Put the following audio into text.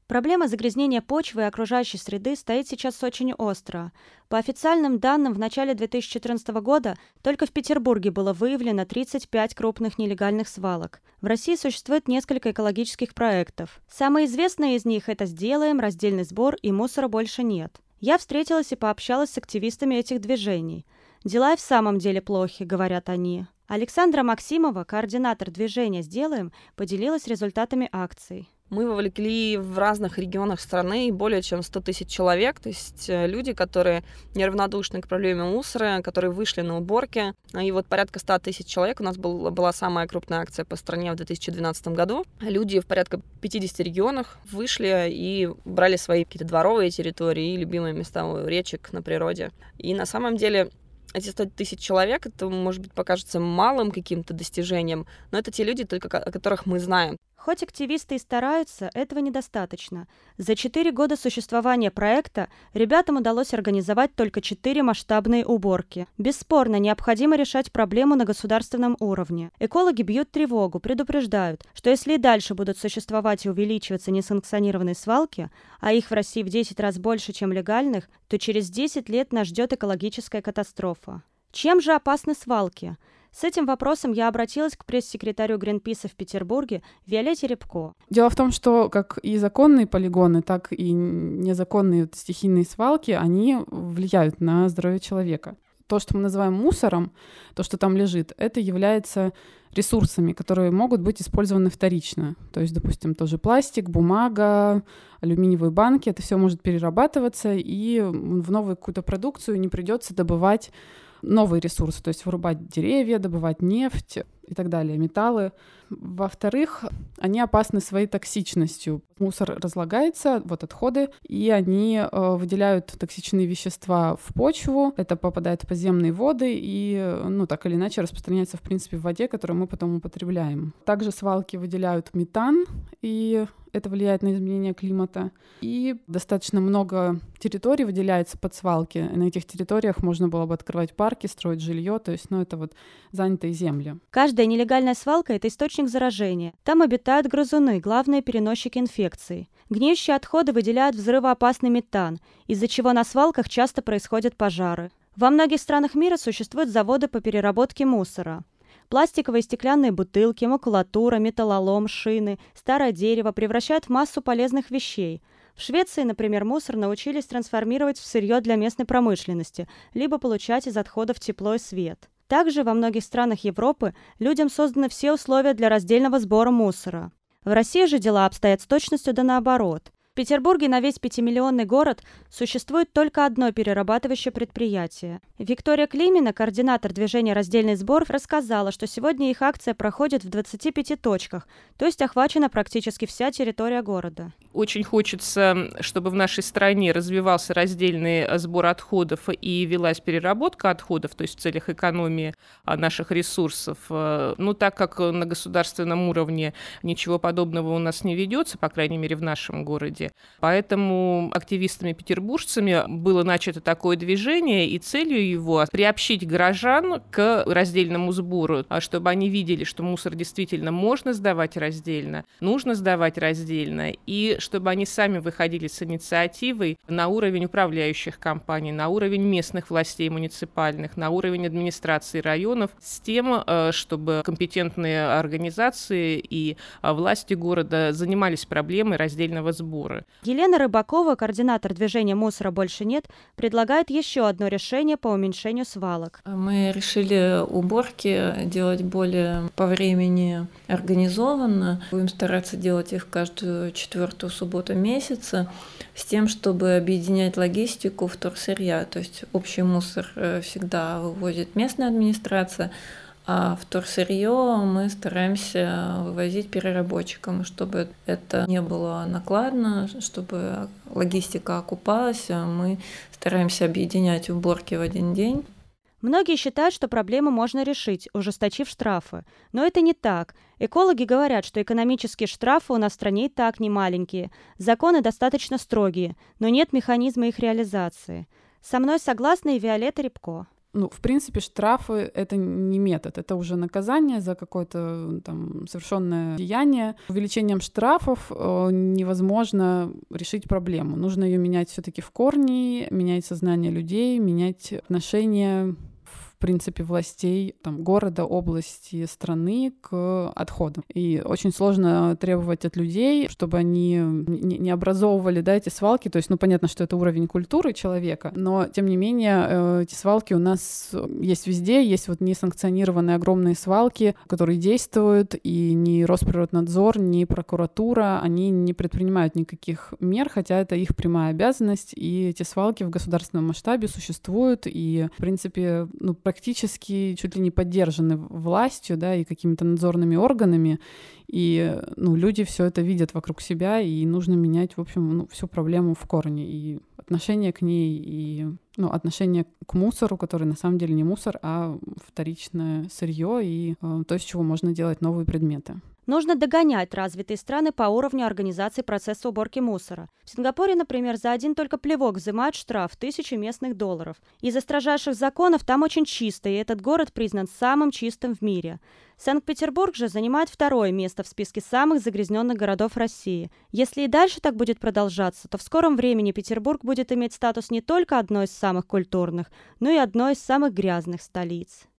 Проблема загрязнения почвы и окружающей среды стоит сейчас очень остро. По официальным данным, в начале 2014 года только в Петербурге было выявлено 35 крупных нелегальных свалок. В России существует несколько экологических проектов. Самые известные из них – это «Сделаем», «Раздельный сбор» и «Мусора больше нет». Я встретилась и пообщалась с активистами этих движений. Дела и в самом деле плохи, говорят они. Александра Максимова, координатор движения «Сделаем», поделилась результатами акций. Мы вовлекли в разных регионах страны более чем 100 тысяч человек, то есть люди, которые неравнодушны к проблеме мусора, которые вышли на уборки. И вот порядка 100 тысяч человек у нас была самая крупная акция по стране в 2012 году. Люди в порядка 50 регионах вышли и брали свои какие-то дворовые территории и любимые места у речек на природе. И на самом деле эти 100 тысяч человек, это, может быть, покажется малым каким-то достижением, но это те люди, только о которых мы знаем. Хоть активисты и стараются, этого недостаточно. За 4 года существования проекта ребятам удалось организовать только 4 масштабные уборки. Бесспорно, необходимо решать проблему на государственном уровне. Экологи бьют тревогу, предупреждают, что если и дальше будут существовать и увеличиваться несанкционированные свалки, а их в России в 10 раз больше, чем легальных, то через 10 лет нас ждет экологическая катастрофа. Чем же опасны свалки? С этим вопросом я обратилась к пресс-секретарю Гринписа в Петербурге Виолетте Рябко. Дело в том, что как и законные полигоны, так и незаконные стихийные свалки, они влияют на здоровье человека. То, что мы называем мусором, то, что там лежит, это является ресурсами, которые могут быть использованы вторично. То есть, допустим, тоже пластик, бумага, алюминиевые банки, это все может перерабатываться, и в новую какую-то продукцию не придется добывать новые ресурсы, то есть вырубать деревья, добывать нефть и так далее, металлы. Во-вторых, они опасны своей токсичностью. Мусор разлагается, вот отходы, и они выделяют токсичные вещества в почву, это попадает в подземные воды и, так или иначе распространяется, в принципе, в воде, которую мы потом употребляем. Также свалки выделяют метан, и это влияет на изменение климата. И достаточно много территорий выделяется под свалки. На этих территориях можно было бы открывать парки, строить жилье, то есть, это вот занятые земли. Каждая нелегальная свалка – это источник заражения. Там обитают грызуны, главные переносчики инфекций. Гниющие отходы выделяют взрывоопасный метан, из-за чего на свалках часто происходят пожары. Во многих странах мира существуют заводы по переработке мусора. Пластиковые и стеклянные бутылки, макулатура, металлолом, шины, старое дерево превращают в массу полезных вещей. В Швеции, например, мусор научились трансформировать в сырье для местной промышленности, либо получать из отходов тепло и свет. Также во многих странах Европы людям созданы все условия для раздельного сбора мусора. В России же дела обстоят с точностью да наоборот. В Петербурге на весь 5-миллионный город существует только одно перерабатывающее предприятие. Виктория Климина, координатор движения «Раздельный сбор», рассказала, что сегодня их акция проходит в 25 точках, то есть охвачена практически вся территория города. Очень хочется, чтобы в нашей стране развивался раздельный сбор отходов и велась переработка отходов, то есть в целях экономии наших ресурсов. Но так как на государственном уровне ничего подобного у нас не ведется, по крайней мере в нашем городе, поэтому активистами-петербуржцами было начато такое движение, и целью его приобщить горожан к раздельному сбору, чтобы они видели, что мусор действительно можно сдавать раздельно, нужно сдавать раздельно, и чтобы они сами выходили с инициативой на уровень управляющих компаний, на уровень местных властей муниципальных, на уровень администрации районов, с тем, чтобы компетентные организации и власти города занимались проблемой раздельного сбора. Елена Рыбакова, координатор движения «Мусора больше нет», предлагает еще одно решение по уменьшению свалок. Мы решили уборки делать более по времени организованно. Будем стараться делать их каждую 4-ю субботу месяца с тем, чтобы объединять логистику вторсырья. То есть общий мусор всегда вывозит местная администрация, а вторсырье мы стараемся вывозить переработчикам, чтобы это не было накладно, чтобы логистика окупалась. Мы стараемся объединять уборки в один день. Многие считают, что проблему можно решить, ужесточив штрафы. Но это не так. Экологи говорят, что экономические штрафы у нас в стране и так не маленькие. Законы достаточно строгие, но нет механизма их реализации. Со мной согласна и Виолетта Рябко. В принципе, штрафы — это не метод, это уже наказание за какое-то там совершенное деяние. Увеличением штрафов невозможно решить проблему. Нужно ее менять все-таки в корне, менять сознание людей, менять отношения, в принципе, властей города, области, страны к отходам. И очень сложно требовать от людей, чтобы они не образовывали, эти свалки. То есть, понятно, что это уровень культуры человека, но, тем не менее, эти свалки у нас есть везде. Есть несанкционированные огромные свалки, которые действуют, и ни Росприроднадзор, ни прокуратура, они не предпринимают никаких мер, хотя это их прямая обязанность, и эти свалки в государственном масштабе существуют, и, в принципе, практически чуть ли не поддержаны властью, и какими-то надзорными органами, и люди все это видят вокруг себя, и нужно менять, в общем, всю проблему в корне, и отношение к ней, и отношение к мусору, который на самом деле не мусор, а вторичное сырье и то, из чего можно делать новые предметы. Нужно догонять развитые страны по уровню организации процесса уборки мусора. В Сингапуре, например, за один только плевок взимают штраф в 1000 местных долларов. Из-за строжайших законов там очень чисто, и этот город признан самым чистым в мире. Санкт-Петербург же занимает 2-е место в списке самых загрязненных городов России. Если и дальше так будет продолжаться, то в скором времени Петербург будет иметь статус не только одной из самых культурных, но и одной из самых грязных столиц.